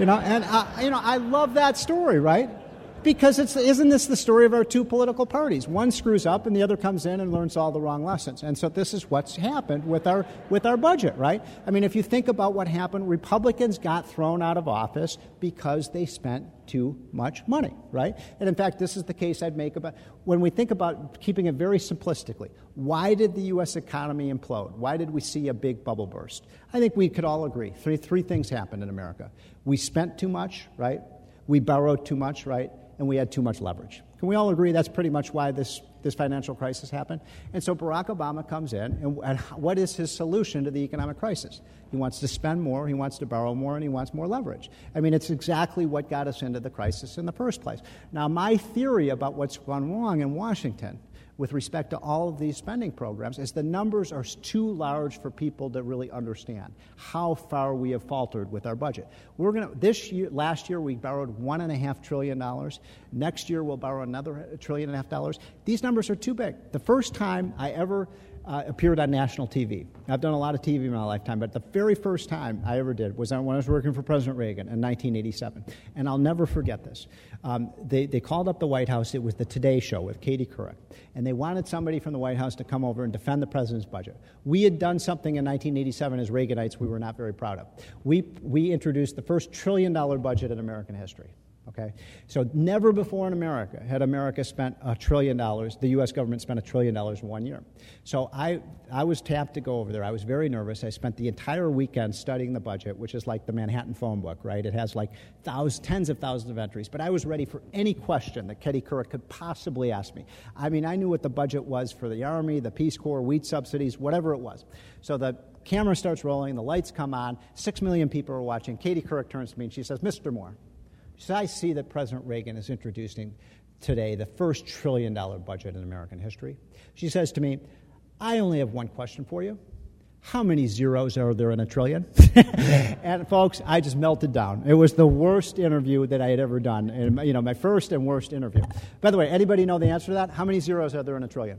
I love that story, right? Because isn't this the story of our two political parties? One screws up and the other comes in and learns all the wrong lessons. And so this is what's happened with our budget, right? I mean, if you think about what happened, Republicans got thrown out of office because they spent too much money, right? And in fact, this is the case I'd make about when we think about keeping it very simplistically. Why did the U.S. economy implode? Why did we see a big bubble burst? I think we could all agree. Three things happened in America. We spent too much, right? We borrowed too much, right? And we had too much leverage. Can we all agree that's pretty much why this financial crisis happened? And so Barack Obama comes in, and what is his solution to the economic crisis? He wants to spend more, he wants to borrow more, and he wants more leverage. I mean, it's exactly what got us into the crisis in the first place. Now, my theory about what's gone wrong in Washington with respect to all of these spending programs is the numbers are too large for people to really understand how far we have faltered with our budget. Last year we borrowed $1.5 trillion. Next year we'll borrow another $1.5 trillion. These numbers are too big. The first time I ever appeared on national TV. I've done a lot of TV in my lifetime, but the very first time I ever did was when I was working for President Reagan in 1987. And I'll never forget this. They called up the White House. It was the Today Show with Katie Couric. And they wanted somebody from the White House to come over and defend the president's budget. We had done something in 1987 as Reaganites we were not very proud of. We introduced the first $1 trillion budget in American history. Okay, so never before in America had America spent $1 trillion. The U.S. government spent $1 trillion in 1 year. So I was tapped to go over there. I was very nervous. I spent the entire weekend studying the budget, which is like the Manhattan phone book, right? It has like tens of thousands of entries. But I was ready for any question that Katie Couric could possibly ask me. I mean, I knew what the budget was for the Army, the Peace Corps, wheat subsidies, whatever it was. So the camera starts rolling, the lights come on, 6 million people are watching. Katie Couric turns to me and she says, Mr. Moore, so I see that President Reagan is introducing today the first $1 trillion budget in American history. She says to me, I only have one question for you. How many zeros are there in $1 trillion? And folks, I just melted down. It was the worst interview that I had ever done, and my first and worst interview. By the way, anybody know the answer to that? How many zeros are there in $1 trillion?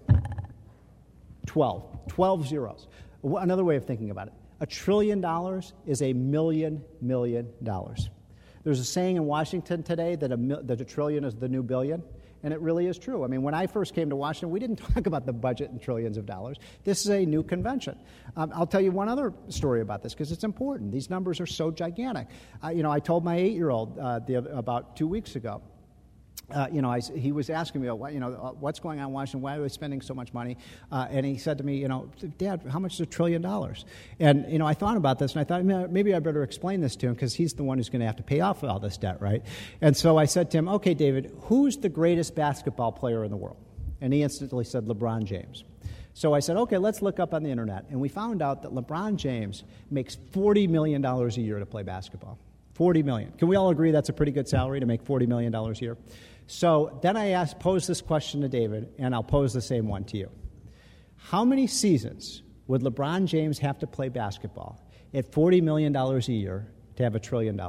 12. 12 zeros. Another way of thinking about it. $1 trillion is $1 million. There's a saying in Washington today that a trillion is the new billion, and it really is true. I mean, when I first came to Washington, we didn't talk about the budget in trillions of dollars. This is a new convention. I'll tell you one other story about this because it's important. These numbers are so gigantic. I told my 8-year-old about 2 weeks ago. He was asking me, what's going on in Washington? Why are we spending so much money? And he said to me, Dad, how much is $1 trillion? And, I thought about this, and I thought, maybe I better explain this to him because he's the one who's going to have to pay off all this debt, right? And so I said to him, okay, David, who's the greatest basketball player in the world? And he instantly said LeBron James. So I said, okay, let's look up on the internet. And we found out that LeBron James makes $40 million a year to play basketball. $40 million. Can we all agree that's a pretty good salary to make $40 million a year? So then I posed this question to David, and I'll pose the same one to you. How many seasons would LeBron James have to play basketball at $40 million a year to have $1 trillion?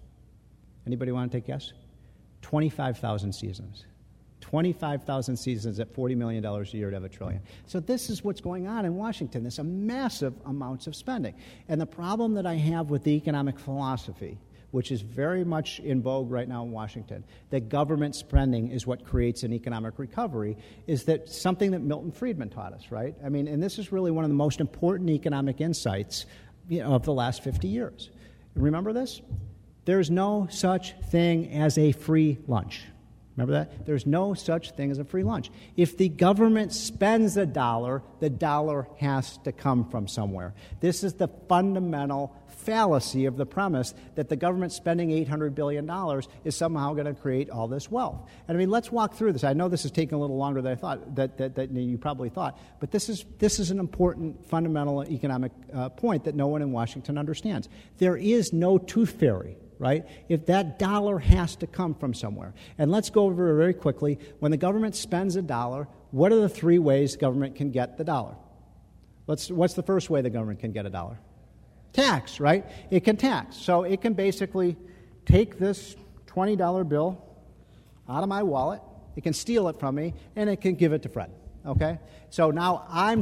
Anybody want to take a guess? 25,000 seasons. 25,000 seasons at $40 million a year to have $1 trillion. So this is what's going on in Washington. There's a massive amounts of spending. And the problem that I have with the economic philosophy, which is very much in vogue right now in Washington, that government spending is what creates an economic recovery, is that something that Milton Friedman taught us, right? I mean, and this is really one of the most important economic insights of the last 50 years. Remember this? There's no such thing as a free lunch. Remember that? There's no such thing as a free lunch. If the government spends $1, the dollar has to come from somewhere. This is the fundamental fallacy of the premise that the government spending $800 billion is somehow going to create all this wealth. And I mean, let's walk through this. I know this is taking a little longer than I thought, that you probably thought, but this is an important fundamental economic point that no one in Washington understands. There is no tooth fairy. Right? If that dollar has to come from somewhere. And let's go over it very quickly. When the government spends $1, what are the 3 ways government can get the dollar? What's the first way the government can get $1? Tax, right? It can tax. So it can basically take this $20 bill out of my wallet, it can steal it from me, and it can give it to Fred. Okay? So now I'm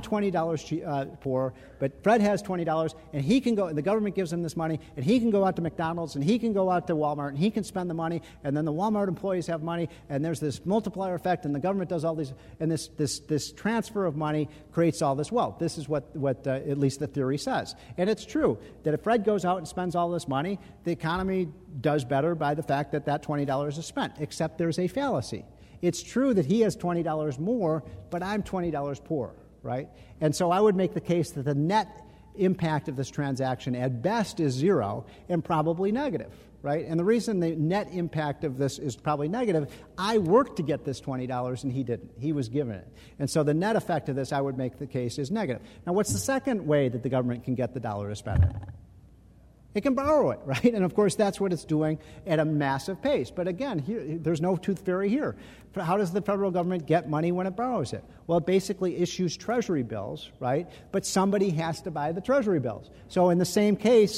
$20 poor, but Fred has $20, and he can go, and the government gives him this money, and he can go out to McDonald's, and he can go out to Walmart, and he can spend the money, and then the Walmart employees have money, and there's this multiplier effect, and the government does all these, and this transfer of money creates all this wealth. This is what at least the theory says. And it's true that if Fred goes out and spends all this money, the economy does better by the fact that $20 is spent, except there's a fallacy. It's true that he has $20 more, but I'm $20 poorer, right? And so I would make the case that the net impact of this transaction at best is 0 and probably negative, right? And the reason the net impact of this is probably negative, I worked to get this $20 and he didn't. He was given it. And so the net effect of this, I would make the case, is negative. Now, what's the second way that the government can get the dollar to spend it? It can borrow it, right? And, of course, that's what it's doing at a massive pace. But, again, there's no tooth fairy here. How does the federal government get money when it borrows it? Well, it basically issues Treasury bills, right? But somebody has to buy the Treasury bills. So in the same case,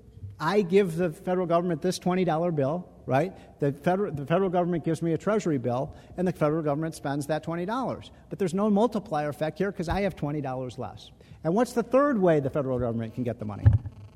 I give the federal government this $20 bill, right? The federal government gives me a Treasury bill, and the federal government spends that $20. But there's no multiplier effect here because I have $20 less. And what's the third way the federal government can get the money?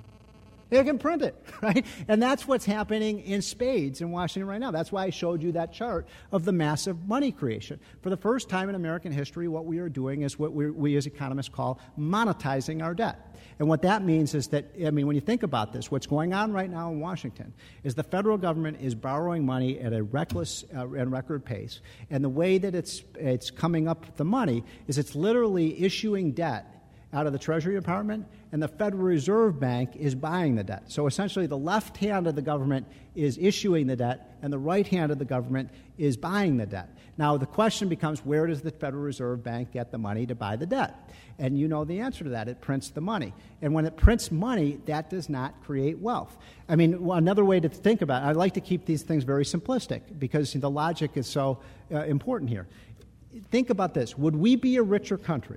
They can print it, right? And that's what's happening in spades in Washington right now. That's why I showed you that chart of the massive money creation. For the first time in American history, what we are doing is what we as economists call monetizing our debt. And what that means is that, I mean, when you think about this, what's going on right now in Washington is the federal government is borrowing money at a reckless and record pace. And the way that it's coming up with the money is it's literally issuing debt out of the Treasury Department, and the Federal Reserve Bank is buying the debt. So essentially the left hand of the government is issuing the debt, and the right hand of the government is buying the debt. Now the question becomes, where does the Federal Reserve Bank get the money to buy the debt? And you know the answer to that. It prints the money. And when it prints money, that does not create wealth. I mean, another way to think about it, I like to keep these things very simplistic because the logic is so important here. Think about this. Would we be a richer country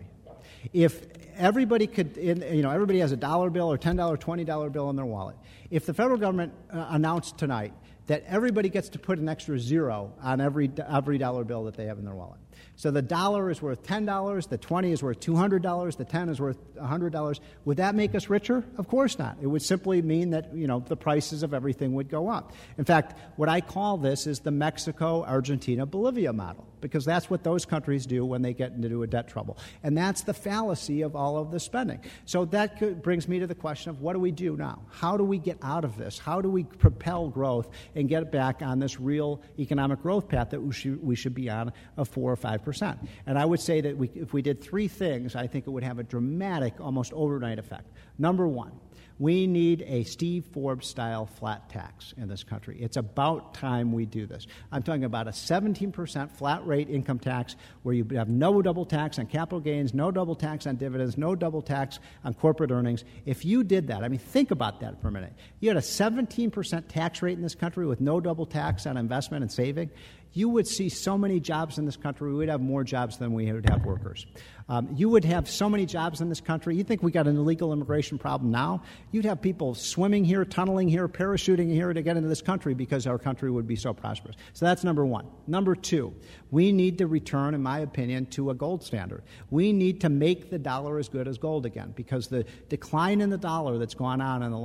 if everybody could, everybody has a $1 bill or $10, $20 bill in their wallet? If the federal government announced tonight that everybody gets to put an extra 0 on every dollar bill that they have in their wallet. So the $1 is worth $10, the 20 is worth $200, the 10 is worth $100. Would that make us richer? Of course not. It would simply mean that, the prices of everything would go up. In fact, what I call this is the Mexico, Argentina, Bolivia model, because that's what those countries do when they get into a debt trouble. And that's the fallacy of all of the spending. So that brings me to the question of what do we do now? How do we get out of this? How do we propel growth and get back on this real economic growth path that we should be on of 4 or 5%? And I would say that if we did 3 things, I think it would have a dramatic, almost overnight effect. Number 1, we need a Steve Forbes-style flat tax in this country. It's about time we do this. I'm talking about a 17% flat rate income tax where you have no double tax on capital gains, no double tax on dividends, no double tax on corporate earnings. If you did that, I mean, think about that for a minute. You had a 17% tax rate in this country with no double tax on investment and saving. you would see so many jobs in this country, we would have more jobs than we would have workers. You would have so many jobs in this country. You think we got an illegal immigration problem now? You'd have people swimming here, tunneling here, parachuting here to get into this country because our country would be so prosperous. So that's number one. Number two, we need to return, in my opinion, to a gold standard. We need to make the dollar as good as gold again, because the decline in the dollar that's gone on in the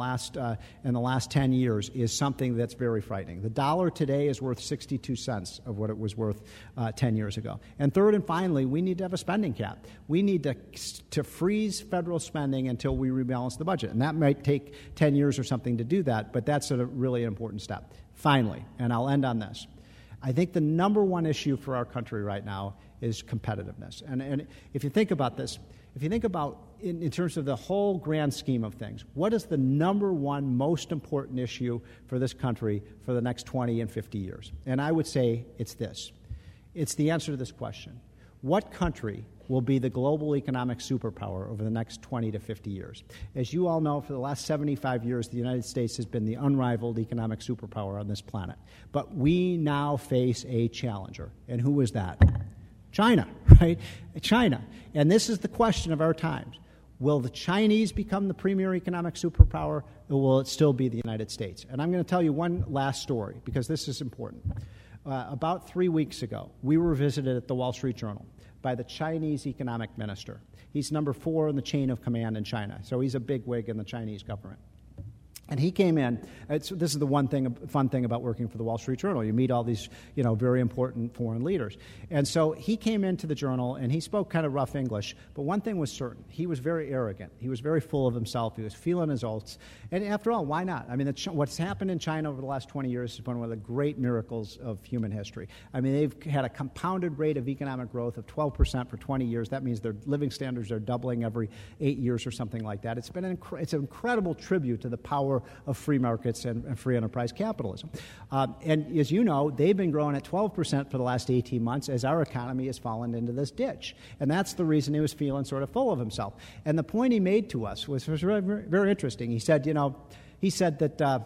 last 10 years is something that's very frightening. The dollar today is worth 62 cents of what it was worth 10 years ago. And third and finally, we need to have a spending cap. We need to freeze federal spending until we rebalance the budget. And that might take 10 years or something to do that, but that's a really important step. Finally, and I'll end on this, I think the number one issue for our country right now is competitiveness. And if you think about this, if you think about in terms of the whole grand scheme of things, what is the number one most important issue for this country for the next 20 and 50 years? And I would say it's this. It's the answer to this question. What country will be the global economic superpower over the next 20 to 50 years? As you all know, for the last 75 years, the United States has been the unrivaled economic superpower on this planet. But we now face a challenger. And who is that? China, right? China. And this is the question of our times. Will the Chinese become the premier economic superpower, or will it still be the United States? And I'm going to tell you one last story, because this is important. About 3 weeks ago, we were visited at the Wall Street Journal by the Chinese economic minister. He's number 4 in the chain of command in China, so he's a bigwig in the Chinese government. And he came in. This is the fun thing about working for the Wall Street Journal. You meet all these, very important foreign leaders. And so he came into the Journal, and he spoke kind of rough English. But one thing was certain: he was very arrogant. He was very full of himself. He was feeling his oats. And after all, why not? I mean, what's happened in China over the last 20 years has been one of the great miracles of human history. I mean, they've had a compounded rate of economic growth of 12% for 20 years. That means their living standards are doubling every 8 years or something like that. It's been it's an incredible tribute to the power of free markets and free enterprise capitalism. And as you know, they've been growing at 12% for the last 18 months as our economy has fallen into this ditch. And that's the reason he was feeling sort of full of himself. And the point he made to us was very, very interesting. He said, that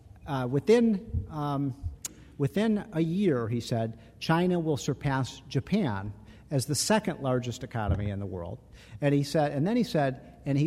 within a year, he said, China will surpass Japan as the second largest economy in the world. And he said,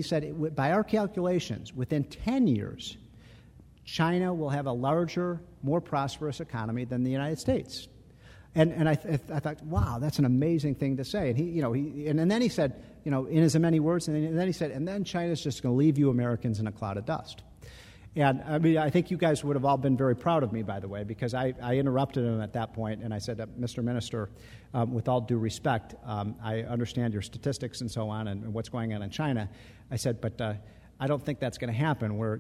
by our calculations, within 10 years, China will have a larger, more prosperous economy than the United States. And I thought, wow, that's an amazing thing to say. And then he said, in as many words, and then he said, and then China's just going to leave you Americans in a cloud of dust. And I mean, I think you guys would have all been very proud of me, by the way, because I interrupted him at that point, and I said, Mr. Minister, with all due respect, I understand your statistics and so on and what's going on in China. I said, but I don't think that's going to happen, where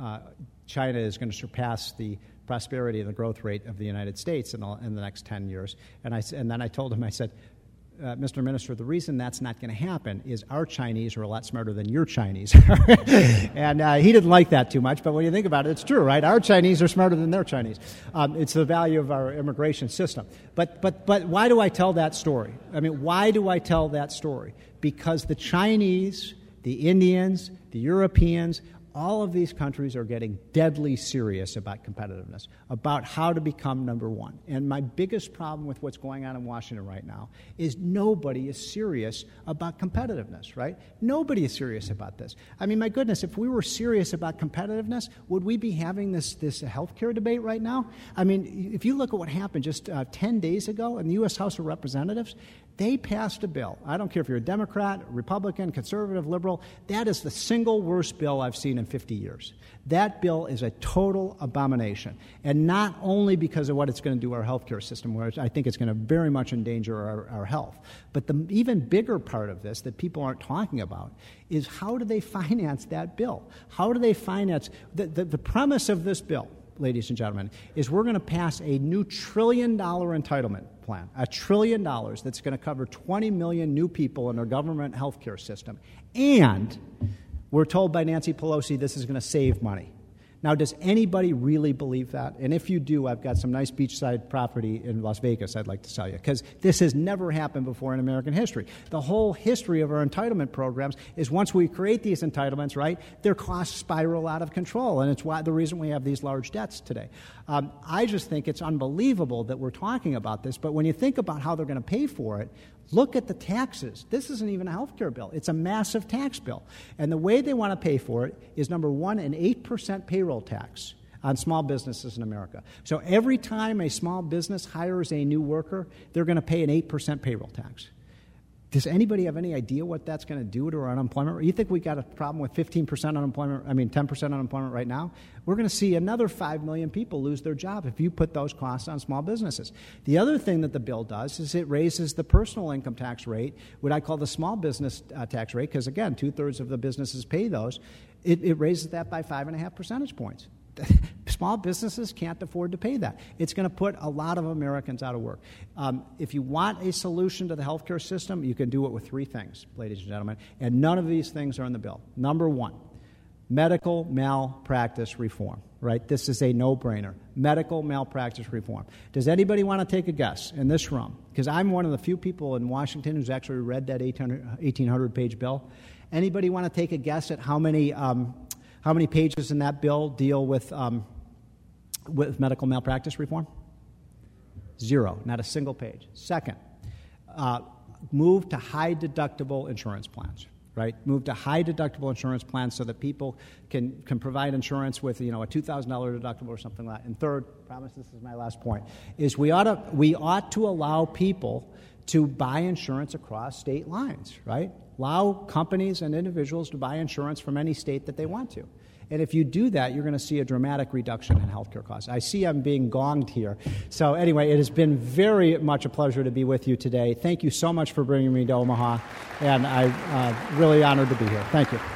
China is going to surpass the prosperity and the growth rate of the United States in the next 10 years. And then I told him, I said, Mr. Minister, the reason that's not going to happen is our Chinese are a lot smarter than your Chinese are. And he didn't like that too much, but when you think about it, it's true, right? Our Chinese are smarter than their Chinese. It's the value of our immigration system. But why do I tell that story? I mean, why do I tell that story? Because the Chinese, the Indians, the Europeans, all of these countries are getting deadly serious about competitiveness, about how to become number one. And my biggest problem with what's going on in Washington right now is nobody is serious about competitiveness, right? Nobody is serious about this. I mean, my goodness, if we were serious about competitiveness, would we be having this healthcare debate right now? I mean, if you look at what happened just 10 days ago in the U.S. House of Representatives, they passed a bill. I don't care if you're a Democrat, Republican, conservative, liberal. That is the single worst bill I've seen in 50 years. That bill is a total abomination. And not only because of what it's going to do to our healthcare system, where I think it's going to very much endanger our health, but the even bigger part of this that people aren't talking about is how do they finance that bill? How do they finance the premise of this bill, ladies and gentlemen, is we're going to pass a new $1 trillion entitlement plan, $1 trillion that's going to cover 20 million new people in our government healthcare system. And we're told by Nancy Pelosi this is going to save money. Now, does anybody really believe that? And if you do, I've got some nice beachside property in Las Vegas I'd like to sell you, because this has never happened before in American history. The whole history of our entitlement programs is once we create these entitlements, right, their costs spiral out of control, and it's the reason we have these large debts today. I just think it's unbelievable that we're talking about this, but when you think about how they're going to pay for it, look at the taxes. This isn't even a health care bill. It's a massive tax bill. And the way they want to pay for it is, number one, an 8% payroll tax on small businesses in America. So every time a small business hires a new worker, they're going to pay an 8% payroll tax. Does anybody have any idea what that's going to do to our unemployment rate? You think we got a problem with 15% unemployment, 10% unemployment right now? We're going to see another 5 million people lose their job if you put those costs on small businesses. The other thing that the bill does is it raises the personal income tax rate, what I call the small business tax rate, because, again, 2/3 of the businesses pay those. It raises that by 5.5 percentage points. Small businesses can't afford to pay that. It's going to put a lot of Americans out of work. If you want a solution to the healthcare system, you can do it with 3 things, ladies and gentlemen, and none of these things are in the bill. Number 1, medical malpractice reform, right? This is a no-brainer. Medical malpractice reform. Does anybody want to take a guess in this room? Because I'm one of the few people in Washington who's actually read that 1,800-page bill. Anybody want to take a guess at how many pages in that bill deal with medical malpractice reform? 0, not a single page. Second, move to high-deductible insurance plans, right? Move to high-deductible insurance plans so that people can provide insurance with, a $2,000 deductible or something like that. And third, promise this is my last point, is we ought to allow people to buy insurance across state lines, right? Allow companies and individuals to buy insurance from any state that they want to. And if you do that, you're going to see a dramatic reduction in healthcare costs. I see I'm being gonged here. So anyway, it has been very much a pleasure to be with you today. Thank you so much for bringing me to Omaha, and I'm really honored to be here. Thank you.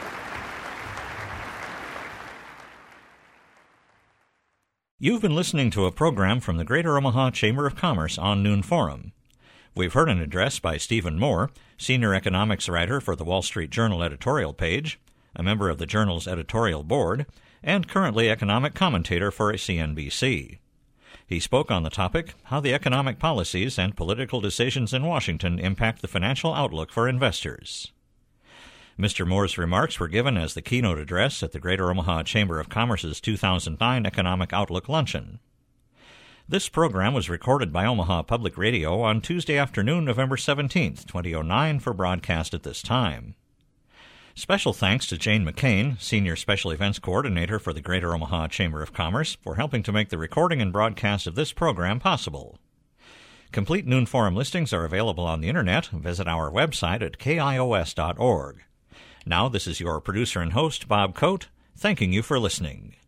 You've been listening to a program from the Greater Omaha Chamber of Commerce on Noon Forum. We've heard an address by Stephen Moore, senior economics writer for the Wall Street Journal editorial page, a member of the Journal's editorial board, and currently economic commentator for CNBC. He spoke on the topic, how the economic policies and political decisions in Washington impact the financial outlook for investors. Mr. Moore's remarks were given as the keynote address at the Greater Omaha Chamber of Commerce's 2009 Economic Outlook Luncheon. This program was recorded by Omaha Public Radio on Tuesday afternoon, November 17, 2009, for broadcast at this time. Special thanks to Jane McCain, Senior Special Events Coordinator for the Greater Omaha Chamber of Commerce, for helping to make the recording and broadcast of this program possible. Complete Noon Forum listings are available on the Internet. Visit our website at kios.org. Now, this is your producer and host, Bob Coate, thanking you for listening.